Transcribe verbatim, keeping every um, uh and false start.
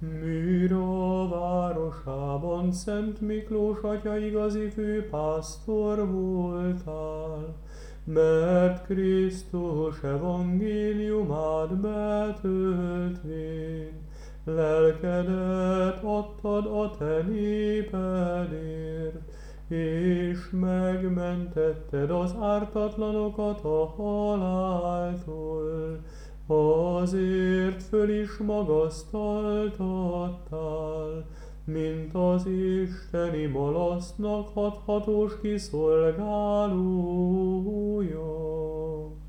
Műra városában Szent Miklós atya igazi főpásztor voltál, mert Krisztus evangéliumát betöltvén, lelkedet adtad a te népedért, és megmentetted az ártatlanokat a haláltól, azért föl is magasztaltattál, mint az isteni malasztnak hathatós kiszolgálója.